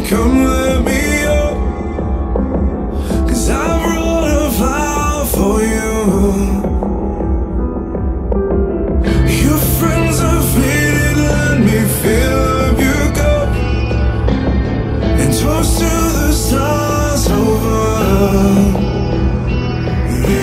come let me up, 'cause I brought a flower for you. Your friends are faded, let me fill up your cup and toast to the stars over the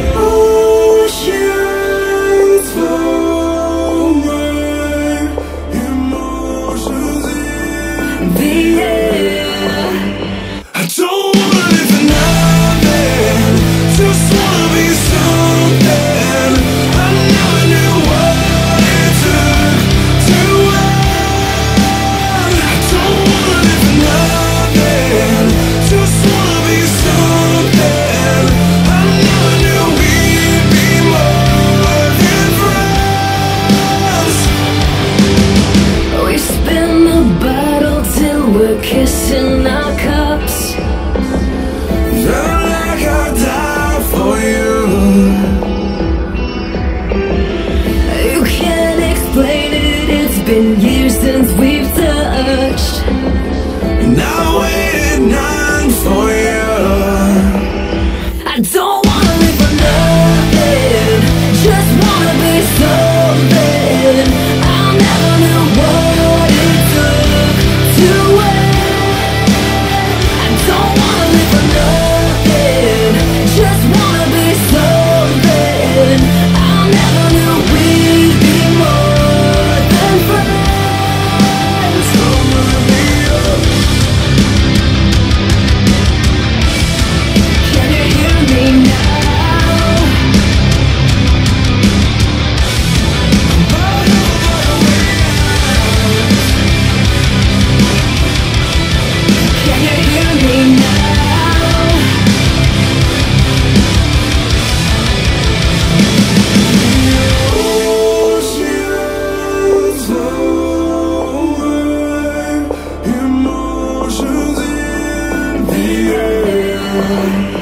oceans for my emotions in the air. I don't wanna live for nothing, just wanna be something. I never knew what it took to win. I don't wanna live for nothing, just wanna be something. I never knew we'd be more than friends. We spin the bottle till we're kissing our cups. Felt like I died for you. You can't explain it, it's been years since we've touched. And I waited 9 for you. I don't wanna live for nothing, just wanna be something. I never knew what it took to win. I don't wanna live for nothing, just wanna be something. I never knew we'd be more than friends. Come let me up. Can you hear me now? Can you hear me now? Oceans over, emotions in the air.